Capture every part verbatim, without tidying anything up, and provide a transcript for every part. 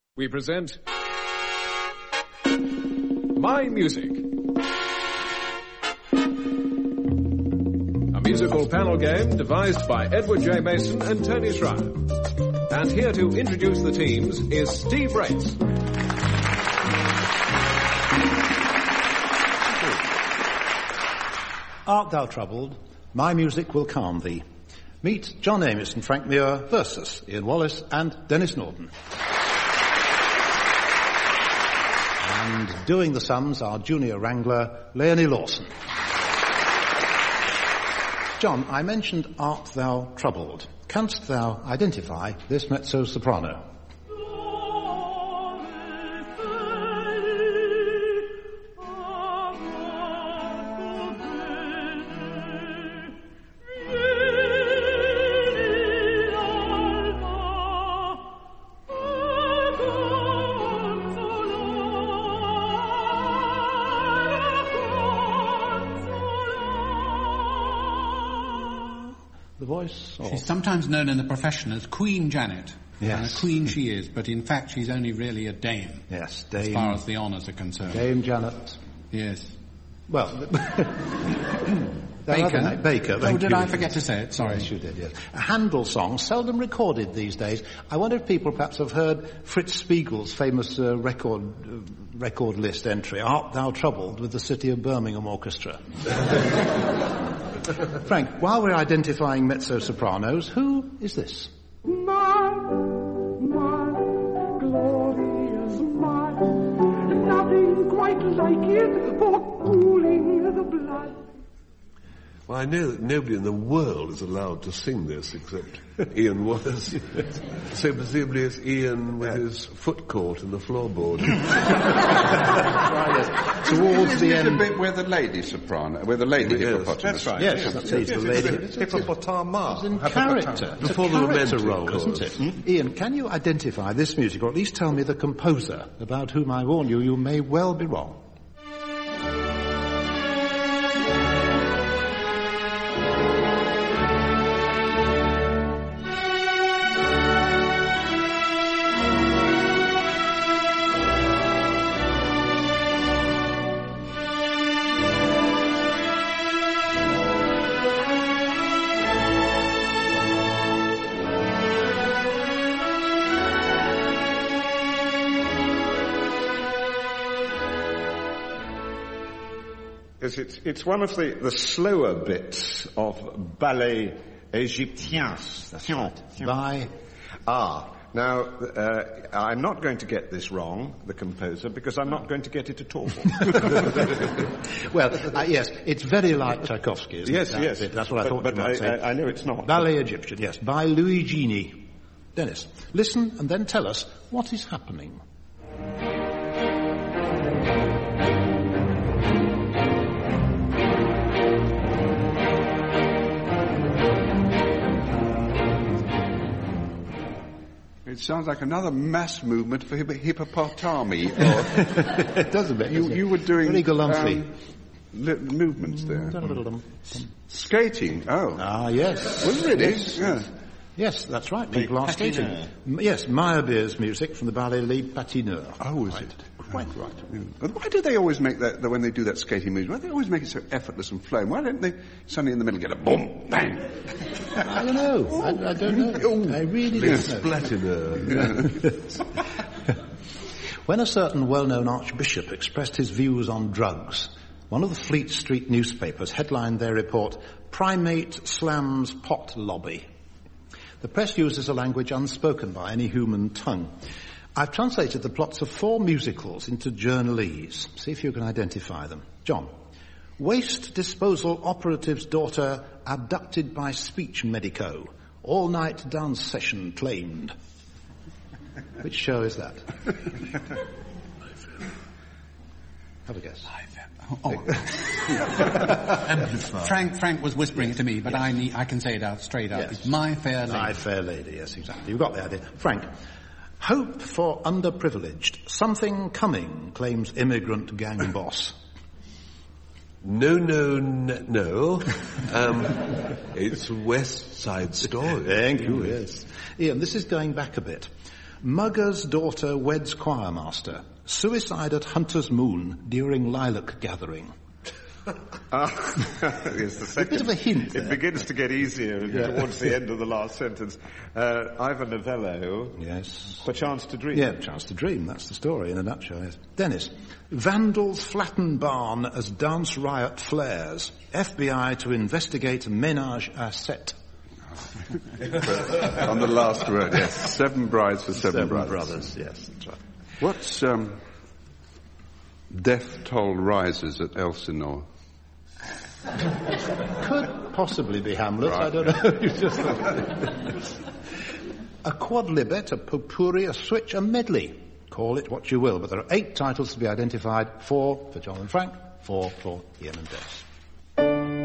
we present My Music, a musical panel game devised by Edward J. Mason and Tony Schreier. And here to introduce the teams is Steve Race. Art thou troubled? My music will calm thee. Meet John Amos and Frank Muir versus Ian Wallace and Dennis Norton. And doing the sums, our junior wrangler, Leonie Lawson. John, I mentioned Art thou troubled. Canst thou identify this mezzo-soprano? She's sometimes known in the profession as Queen Janet. Yes. And a queen she is, but in fact she's only really a dame. Yes, Dame. As far as the honours are concerned. Dame Janet. Yes. Well, Baker. Baker. Oh, did you. I forget to say it? Sorry. Yes, you did, yes. A Handel song, seldom recorded these days. I wonder if people perhaps have heard Fritz Spiegel's famous uh, record uh, record list entry, Art Thou Troubled, with the City of Birmingham Orchestra. Frank, while we're identifying mezzo-sopranos, who is this? My, my, glorious my, nothing quite like it for cooling the blood. Well, I know that nobody in the world is allowed to sing this except Ian Wallace. So presumably it's Ian with yeah. his foot caught in the floorboard. Towards the end, the bit where the lady soprano, where the lady yes, hippopotamus. That's right. Yes, yes. that's yes, the lady hippopotama. It's in character. It's Before a the character romantic role, chorus. isn't it? Hmm? Ian, can you identify this music, or at least tell me the composer, about whom I warn you, you may well be wrong? It's, it's one of the, the slower bits of ballet égyptien. By? Ah, now, uh, I'm not going to get this wrong, the composer, because I'm not going to get it at all. Well, uh, yes, it's very like Tchaikovsky, isn't yes, it? Yes, yes. That's what I thought but, you but might I, say. I, I know it's not. Ballet Egyptian, yes, by Luigini. Dennis, listen and then tell us what is happening. It sounds like another mass movement for hippo- hippopotami. It does a bit. You, you were doing very galantly um, li- movements there. Mm, Skating. Oh. Ah, yes. Was it really? Yes. Yeah. Yes, that's right. People are skating. Patineur. M- Yes, Meyerbeer's music from the ballet Les Patineurs. Oh, is right. it? Quite right. Yeah. But why do they always make that, that when they do that skating movement, why do they always make it so effortless and flowing? Why don't they suddenly in the middle get a boom, bang? I don't know. I, I don't know. I really don't know. Splatter. When a certain well-known archbishop expressed his views on drugs, one of the Fleet Street newspapers headlined their report, Primate Slams Pot Lobby. The press uses a language unspoken by any human tongue. I've translated the plots of four musicals into journalese. See if you can identify them. John. Waste disposal operative's daughter abducted by speech medico. All-night dance session claimed. Which show is that? Have a guess. Oh. Frank Frank was whispering it to me, but yes. I need, I can say it out straight out. Yes. It's My Fair Lady. My Fair Lady, yes, exactly. You've got the idea. Frank, hope for underprivileged. Something coming, claims immigrant gang boss. No, no, no, no. Um, it's West Side Story. Thank you, yes. Ian, this is going back a bit. Mugger's daughter weds choirmaster. Suicide at Hunter's Moon during lilac gathering. Ah, yes, the second, a bit of a hint It there. begins to get easier Yeah. towards the end of the last sentence. Uh, Ivan Novello, Yes. Perchance to Dream. Yeah, Chance to Dream. That's the story in a nutshell. Yes. Dennis. Vandals flatten barn as dance riot flares. F B I to investigate ménage à sept. On the last word, yes. Seven brides for seven, Seven brothers. brothers. Yes, that's right. What's um, Death Toll Rises at Elsinore? Could possibly be Hamlet. Right. I don't know. You just a quadlibet, a potpourri, a switch, a medley. Call it what you will, but there are eight titles to be identified. Four for John and Frank, four for Ian and Des.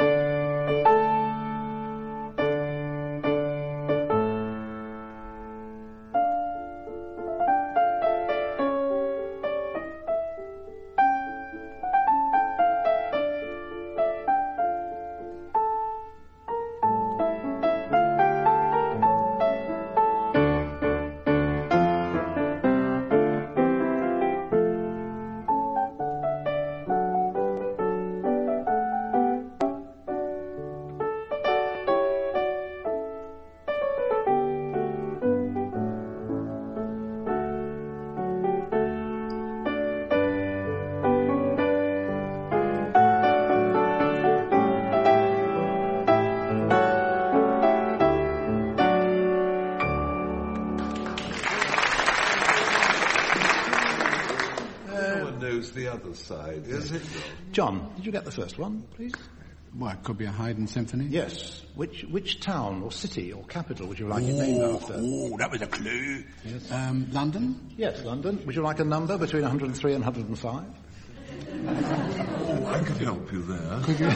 The other side, is it? John, did you get the first one, please? Well, it could be a Haydn symphony. Yes. Which which town or city or capital would you like it named after? Oh, that was a clue. Yes. Um, London? Yes, London. Would you like a number between one hundred three and one hundred five? Oh, I could help you there. Could you?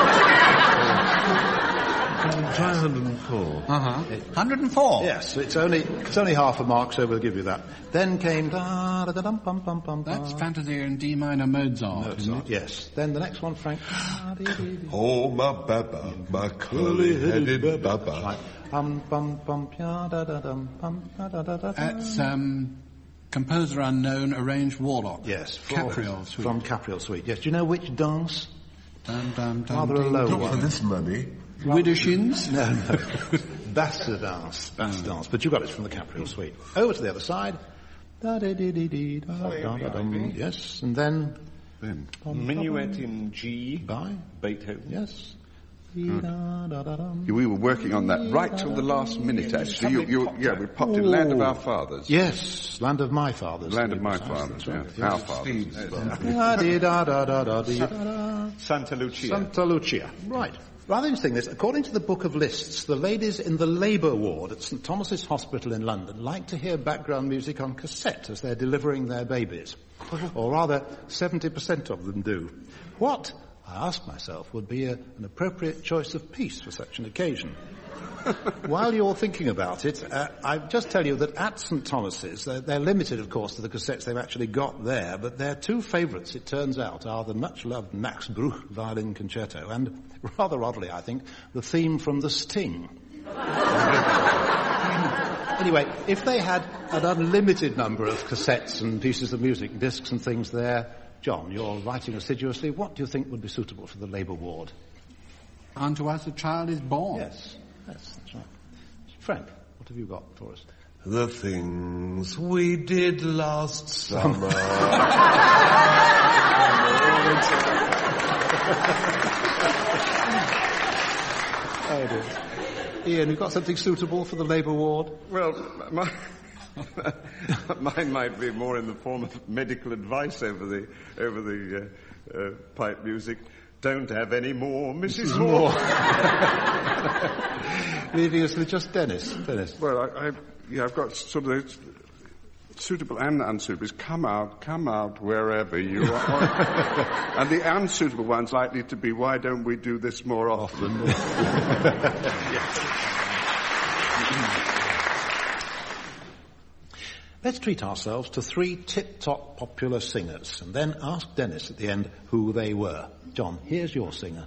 Try one hundred four. Uh-huh. one hundred four? Yes, it's only it's only half a mark, so we'll give you that. Then came da da da dum pum pum pum. That's Fantasia in D minor Mozart, isn't it? Yes. Then the next one, Frank. Oh, my baba, my curly-headed baba. Right. Um pum pum ya da da dum pum da da da da. That's um, composer unknown, arranged Warlock. Yes, Capriol Suite. From Capriol Suite. Yes. Do you know which dance? Dum, dum, dum, Rather a ding, low ding. Not for one. this money. Widershins? No, no. Bass de dance. Bass dance. But you got it from the Capriol Suite. Over to the other side. Da da dee dee dee da da da dum. Yes, and then Then, Minuet in G, by Beethoven. yes. Da, da, da, dum. We were working on that right till the last minute, actually. You, you, yeah, we popped in Land of Our Fathers. Yes, Land of My Fathers. Land to of be My precise. Fathers, That's yeah. right. Our Fathers. Da dee da da da da dee da da. Santa Lucia. Santa Lucia. Right. Rather interesting this. According to the Book of Lists, the ladies in the labour ward at St Thomas's Hospital in London like to hear background music on cassette as they're delivering their babies. Or rather, seventy percent of them do. What, I ask myself, would be a, an appropriate choice of piece for such an occasion? While you're thinking about it, uh, I'll just tell you that at St Thomas's, they're, they're limited, of course, to the cassettes they've actually got there, but their two favourites, it turns out, are the much-loved Max Bruch Violin Concerto and, rather oddly, I think, the theme from The Sting. Anyway, if they had an unlimited number of cassettes and pieces of music, discs and things there, John, you're writing assiduously, what do you think would be suitable for the labour ward? Unto us a child is born. Yes, yes, that's right. Frank, what have you got for us? The things we did last summer. Oh dear. Ian, you've got something suitable for the labour ward? Well, my, mine might be more in the form of medical advice over the over the uh, uh, pipe music. Don't have any more, Missus Moore. Leaving us with just Dennis. Dennis. Well, I, I, yeah, I've got sort of those suitable and unsuitable. Come out, come out wherever you are. And the unsuitable one's likely to be, why don't we do this more often? Let's treat ourselves to three tip-top popular singers and then ask Dennis at the end who they were. John, here's your singer.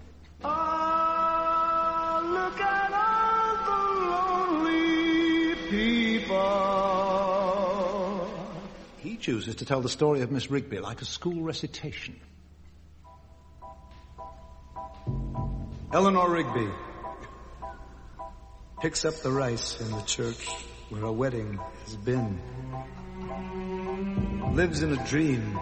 Ah, look at all the lonely people He chooses to tell the story of Miss Rigby like a school recitation. Eleanor Rigby picks up the rice in the church where a wedding has been. Lives in a dream.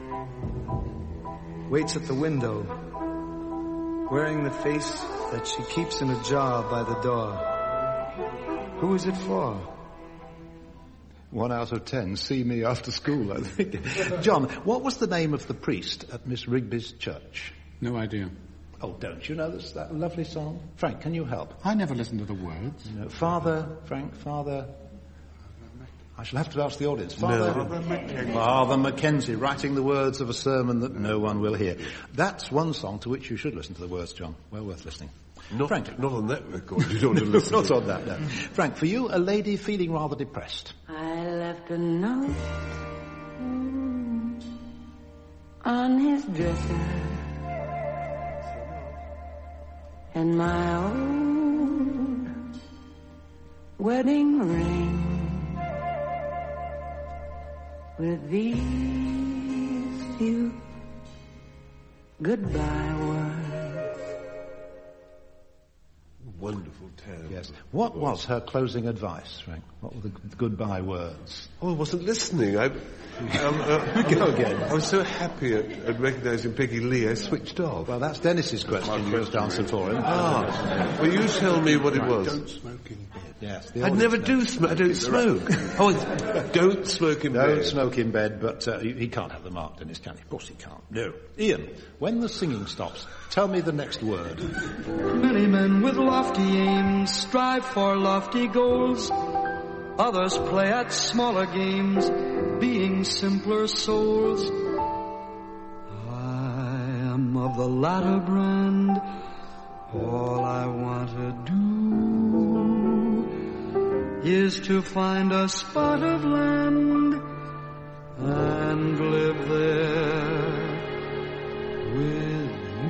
Waits at the window, wearing the face that she keeps in a jar by the door. Who is it for? One out of ten see me after school, I think. John, what was the name of the priest at Miss Rigby's church? No idea. Oh, don't you know this, that lovely song? Frank, can you help? I never listened to the words. No. Father, Frank, Father... I shall have to ask the audience. Father, Father Mackenzie. Father Mackenzie, writing the words of a sermon that no one will hear. That's one song to which you should listen to the words, John. Well worth listening. Not, Frank. not on that record. You don't want to listen Not to on that, no. Frank, for you, a lady feeling rather depressed. I left a note on his dresser, and my old wedding ring with these few goodbye words. Wonderful tale. Yes. What was her closing advice, Frank? What were the g- goodbye words? Oh, I wasn't listening. I, um, uh, Go again. I was so happy at, at recognising Peggy Lee, I switched off. Well, that's Dennis's question. You just answered for him. Ah, well, you tell me what it was. Don't smoke in bed. Yes. the I audience never knows. do smoke. I don't smoke. Oh, it's- don't smoke in Don't bed. smoke in bed, but uh, he, he can't have the mark, Dennis, can he? Of course he can't. No. Ian, when the singing stops, tell me the next word. Many men with lofty aims strive for lofty goals. Others play at smaller games, being simpler souls. I am of the latter brand. All I want to do is to find a spot of land and live there with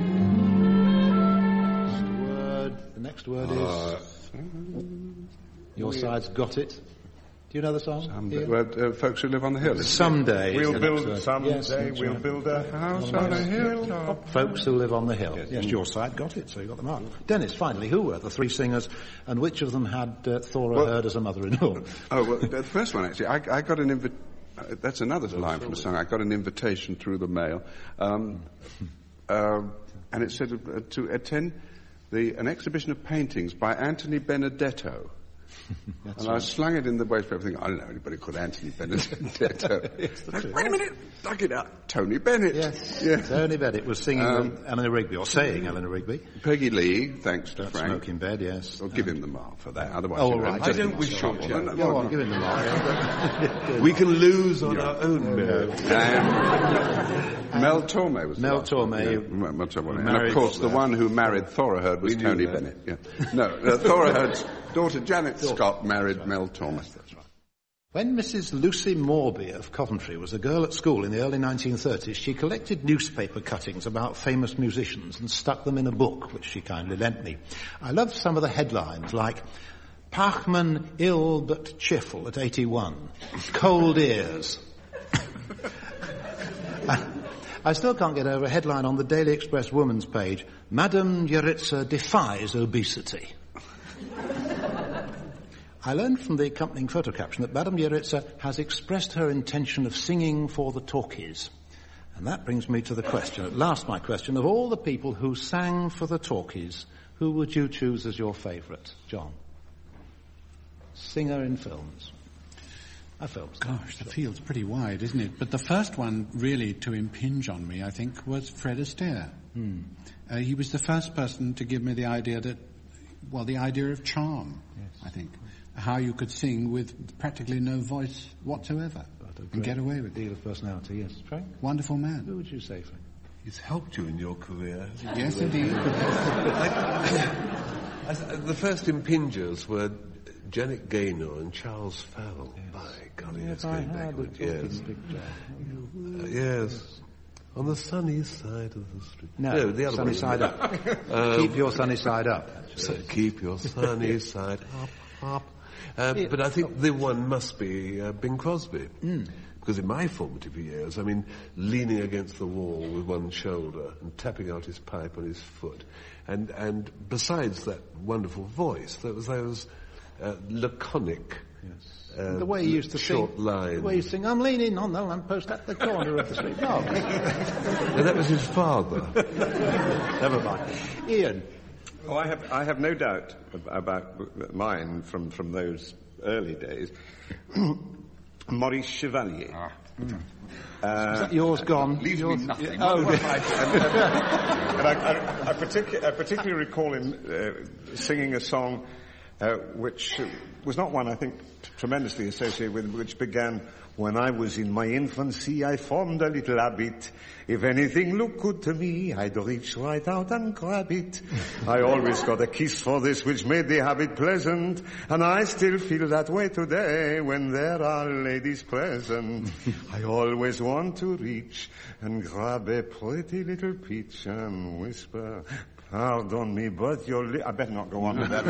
Next word. The next word is... Uh, Your side's got it. Do you know the song? someday, Ian? well, uh, folks who live on the hill. Someday. We'll is the build, next word. someday Yes, that's we'll right. build a house on a hilltop. Folks who live on the hill. Yes, your side got it, so you got the mark. Dennis, finally, who were the three singers, and which of them had uh, Thora Well- Hird as a mother-in-law? Oh, well, the first one, actually, I, I got an invitation. Uh, that's another line from the song. I got an invitation through the mail, um, uh, and it said uh, to attend the an exhibition of paintings by Anthony Benedetto. And I slung it in the wastepaper thinking, I don't know anybody called Anthony Benedetto. Like, wait a minute, dug it up. Tony Bennett. Yes. Yeah. Tony Bennett was singing Um, with Eleanor Rigby, or saying Eleanor Rigby. Peggy Lee, thanks to Don't Frank. smoke in bed, yes. I'll give him the mark for that. Otherwise, Oh, you all know, right. I don't wish to object. No, no, Go no, on, no. give him the mark. We can lose on our own merit. Um, Mel Torme was the Mel last one. Torme. Yeah, Mel Mel Torme. And Married of course, the that. one who married Thora Hird was We knew Tony that. Bennett. Yeah. No, uh, Thora Hird's daughter Janet Scott married Mel Torme. When Missus Lucy Morby of Coventry was a girl at school in the early nineteen thirties, she collected newspaper cuttings about famous musicians and stuck them in a book, which she kindly lent me. I loved some of the headlines, like, Pachman ill but cheerful at eighty-one, cold ears. I still can't get over a headline on the Daily Express Woman's page, Madame Yaritza defies obesity. I learned from the accompanying photo caption that Madame Yaritza has expressed her intention of singing for the talkies. And that brings me to the question, at last my question, of all the people who sang for the talkies, who would you choose as your favourite? John? Singer in films. A films. Gosh, the field's pretty wide, isn't it? But the first one really to impinge on me, I think, was Fred Astaire. Hmm. Uh, he was the first person to give me the idea that, well, the idea of charm, Yes. I think. How you could sing with practically no voice whatsoever But a and great get away with it. deal of personality, yes. Frank? Wonderful Who man. would you say, Frank? He's helped you in your career. hasn't he? Yes, indeed. I th- the first impingers were Janet Gaynor and Charles Farrell. By golly, that's going backwards. Yes. Uh, yes. On the sunny side of the street. No, the other sunny one. side up. Um, Keep your sunny side up. So keep your sunny side up, up. Uh, but I think the one must be uh, Bing Crosby. Mm. Because in my formative years, I mean, leaning against the wall with one shoulder and tapping out his pipe on his foot. And, and besides that wonderful voice, there was those uh, laconic, Yes. uh, the way he used to short sing, lines. the way he used to sing, I'm leaning on the lamppost at the corner of the street. No. And that was his father. Never mind. Ian. Oh, I have, I have no doubt ab- about mine from, from those early days. Maurice Chevalier. Ah. Mm. Uh, Is that yours gone? Leaves yours? me nothing. Oh, and, and, and I, I, I, particu- I particularly recall him uh, singing a song uh, which was not one I think t- tremendously associated with, which began, when I was in my infancy, I formed a little habit. If anything looked good to me, I'd reach right out and grab it. I always got a kiss for this, which made the habit pleasant, and I still feel that way today when there are ladies present. I always want to reach and grab a pretty little peach and whisper, pardon me, but your li-. I better not go on with that.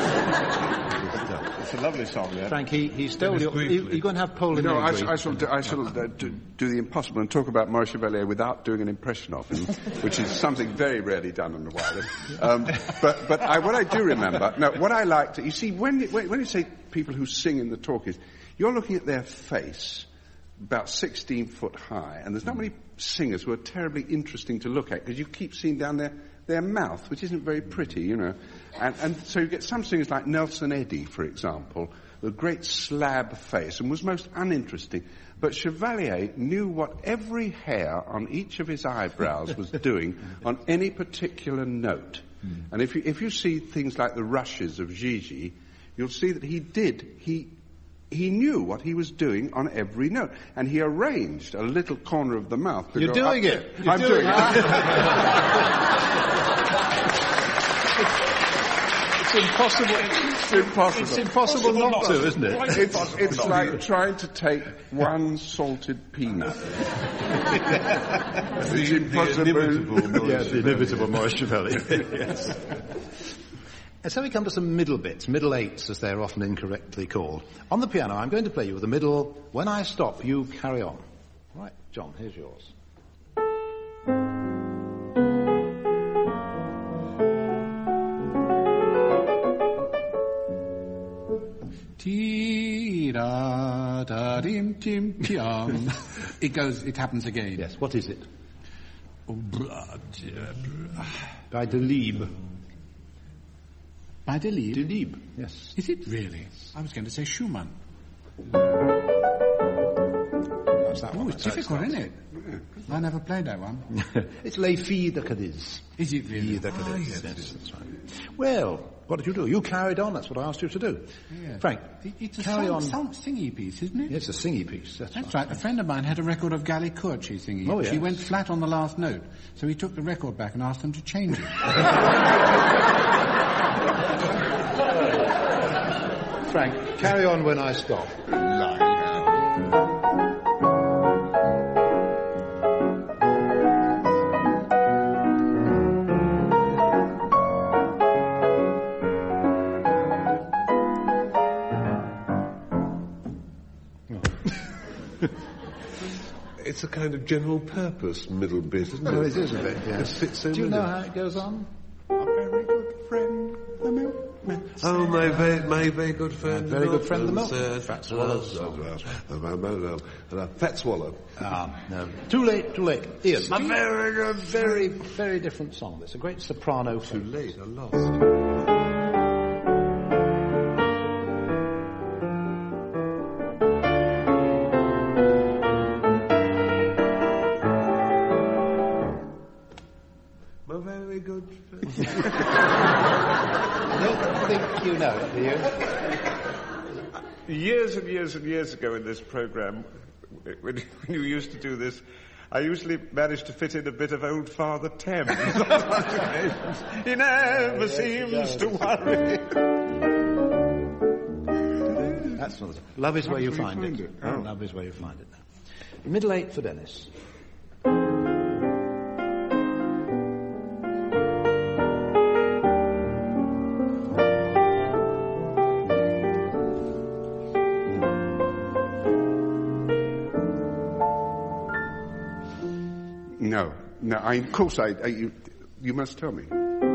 It's a lovely song, yeah. Frank, he, he stole your... You, you're going to have Paul in No, there, I, agree? I shall, do, I shall uh, do, do the impossible and talk about Maurice Chevalier without doing an impression of him, which is something very rarely done on the wireless. Um, but but I, what I do remember, no, what I liked, you see, when, when, when you say people who sing in the talkies, you're looking at their face, about sixteen foot high, and there's not many singers who are terribly interesting to look at, because you keep seeing down their, their mouth, which isn't very pretty, you know. And, and so you get some singers like Nelson Eddy, for example, with a great slab face, and was most uninteresting. But Chevalier knew what every hair on each of his eyebrows was doing on any particular note. Mm. And if you, if you see things like the rushes of Gigi, you'll see that he did, he, he knew what he was doing on every note. And he arranged a little corner of the mouth to You're go doing up it. there. You're I'm doing doing it. it. It's impossible. It's impossible. It's impossible not to, isn't it? It's, it's like trying to take one salted peanut. It's impossible. Yes, the inevitable Maurice Chevalier. Yes. And so we come to some middle bits, middle eights as they're often incorrectly called. On the piano, I'm going to play you with the middle. When I stop, you carry on. Right, John, here's yours. Ti-da, da-dim, tim, tiam. It goes, it happens again. Yes, what is it? Oh, blah, blah, blah. By Delibes. By Delibes? Delibes, yes. Is it really? I was going to say Schumann. That's that Oh, one. it's difficult, isn't it? I never played that one. It's Les Filles de Cadiz. Is it really? Filles de Cadiz, Ah, yes, yes. that's right. Well, what did you do? You carried on, that's what I asked you to do. Yeah. Frank, It- It's a carry song, on. song, singy piece, isn't it? It's a singy piece, that's, That's right. A friend of mine had a record of Gali Curci singing it. Oh, She yes. went flat on the last note, so he took the record back and asked them to change it. Frank, carry on when I stop. It's a kind of general purpose middle bit, isn't it? Well, it is a bit, yes. It fits so Do you many- know how it goes on? A very good friend, the milkman. Oh, my very, my very good friend. very good friend, the milkman milkman. said, Fat Swallow. Uh, Fat Swallow. Ah, no. Too late, too late. Ian. My very good Very, very different song. It's a great soprano Too thing. late, I lost. My very good friend. I don't think you know it, do you? Years and years and years ago in this program, when, when you used to do this, I usually managed to fit in a bit of old Father Thames. He never seems to worry. That's not it. Love is where you find it. Oh. Love is where you find it. Middle eight for Dennis. No, no. I, of course, I. I you, you must tell me.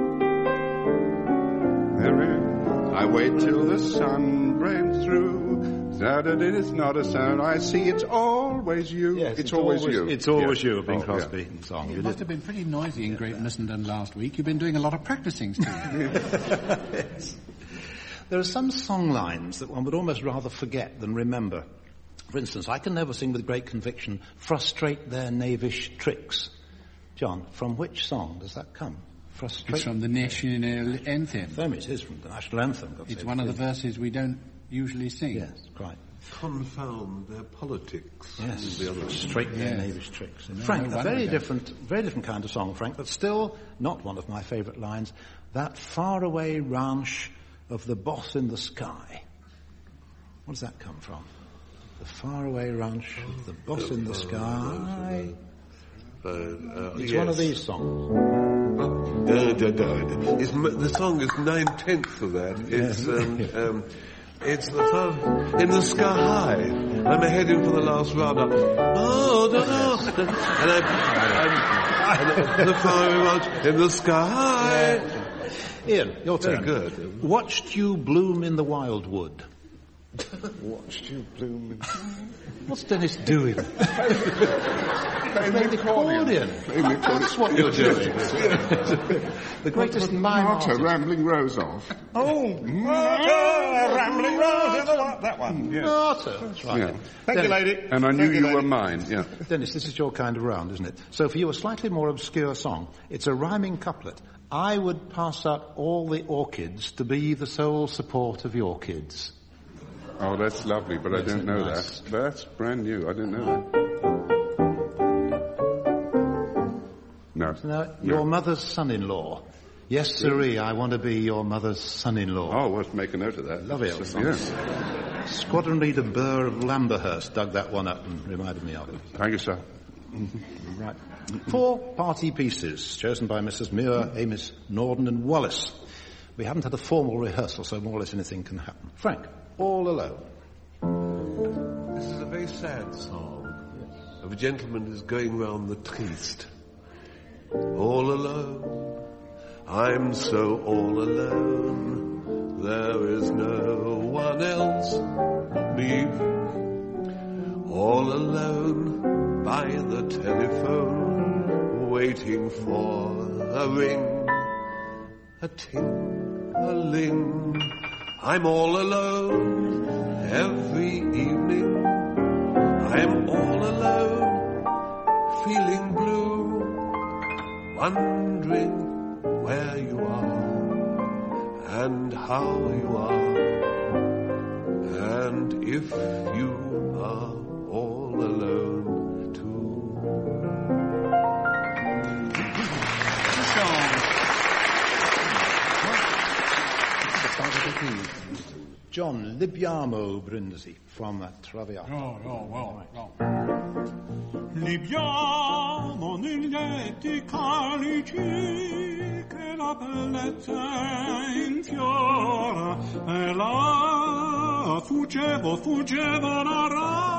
There is. I wait till the sun breaks through. That it is not a sound I see. It's always you. Yes, it's, it's always, always you. It's always yeah. you, a Bing oh, Crosby yeah. song. It You must did. have been pretty noisy in Great Missenden last week. You've been doing a lot of practicing, Steve. Yes. There are some song lines that one would almost rather forget than remember. For instance, I can never sing with great conviction, frustrate their knavish tricks. John, from which song does that come? Frustrate. It's from the national anthem. Them it is from the national anthem. God It's save one the of the Queen. verses we don't usually sing. Yes, quite. Confound their politics. Yes, The other- straight their Yes. knavish tricks. No, Frank, no a wonder very then. different, very different kind of song, Frank, but still not one of my favourite lines. That faraway ranch of the boss in the sky. Where does that come from? The faraway ranch of the boss in the sky. Uh, uh, It's yes. one of these songs. Da, da, da, da. It's, m- the song is nine tenths of that. It's um, um, it's the far in the sky. I'm heading for the last round up. Oh, da, da. And I'm, I'm and the far ranch in the sky. Ian, your Very turn. good. Watched you bloom in the wildwood. Watched you bloom. In... What's Dennis doing? Playing Playing the accordion. Playing the accordion. That's what you're doing. The greatest mime Marta, artist. Rambling Rose off. Oh, Marta, Rambling Rose, in the wa- that one. Yeah. Marta. That's right. Yeah. Thank you, lady. And I knew Thank you, lady. were mine, yeah. Dennis, this is your kind of round, isn't it? So for you, a slightly more obscure song. It's a rhyming couplet. I would pass up all the orchids to be the sole support of your kids. Oh, that's lovely, but I Yes, don't know nice. that. That's brand new. I didn't know that. No. Now, your No. mother's son-in-law. Yes, sirree, I want to be your mother's son-in-law. Oh, let's make a note of that. Lovely old song. Yes. Squadron Leader Burr of Lamberhurst dug that one up and reminded me of it. Thank you, sir. Right. Four party pieces, chosen by Missus Muir, Amos, Norden and Wallace. We haven't had a formal rehearsal, so more or less anything can happen. Frank, All Alone. This is a very sad song of a gentleman who's going round the triste. All alone, I'm so all alone. There is no one else, me. All alone by the telephone, waiting for a ring, a ting-a-ling. I'm all alone every evening. I'm all alone, feeling blue, wondering where you are and how you are, and if you are all alone too. John Libiamo Brindisi from uh, Traviata. Oh, oh, well, well. Libiamo negli letti calici che la bellezza infiora e là fuggevo, fuggevo la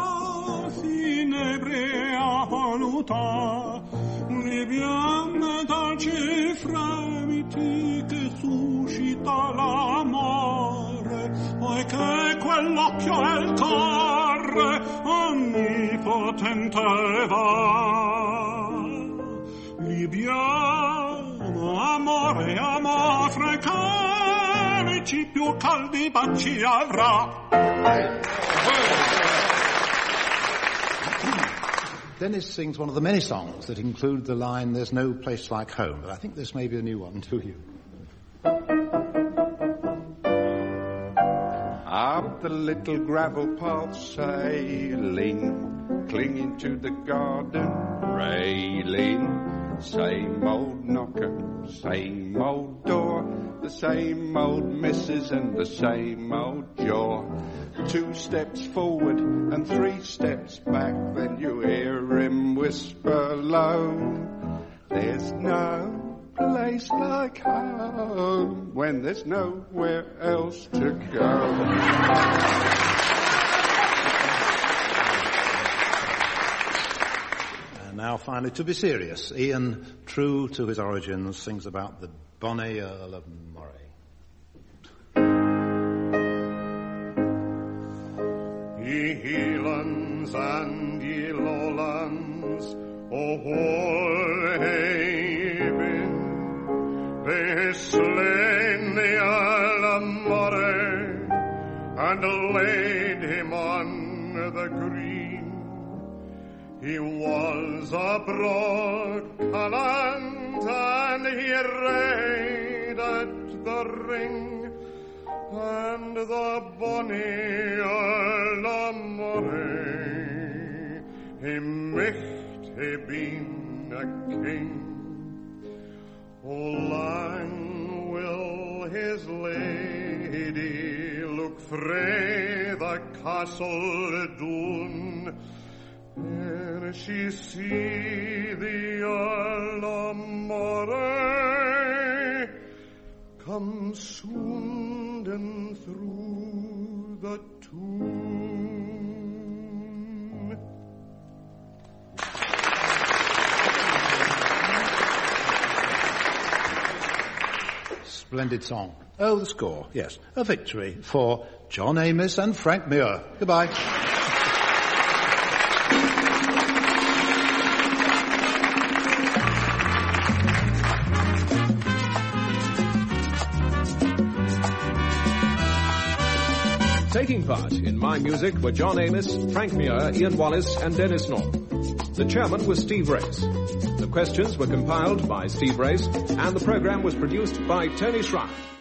rafinebrea voluta Libiamo dolci fremiti che suscita l'amore poiché quell'occhio è il cuore onnipotente va. Libiamo, amore, amore, fra i camici più caldi baci avrà. Dennis sings one of the many songs that include the line, "There's no place like home," but I think this may be a new one to you. Up the little gravel path sailing, clinging to the garden railing. Same old knocker, same old door, the same old missus and the same old jaw. Two steps forward and three steps back, then you hear him whisper low, there's no place like home when there's nowhere else to go. now finally to be serious. Ian, true to his origins, sings about the bonny Earl of Moray. Ye Hielands and ye Lowlands, O whole hae been, they slain the Earl of Moray, and laid him on the green. He was a broad callant, and he rade at the ring, and the bonny Earl of Moray, he micht hae been a king. O lang will his lady look frae the castle Doon, ere she see the Earl of Moray come sounding through the tune. Splendid song. Oh, the score, yes. A victory for John Amos and Frank Muir. Goodbye. Taking part in My Music were John Amos, Frank Muir, Ian Wallace and Dennis North. The chairman was Steve Race. The questions were compiled by Steve Race and the program was produced by Tony Schreier.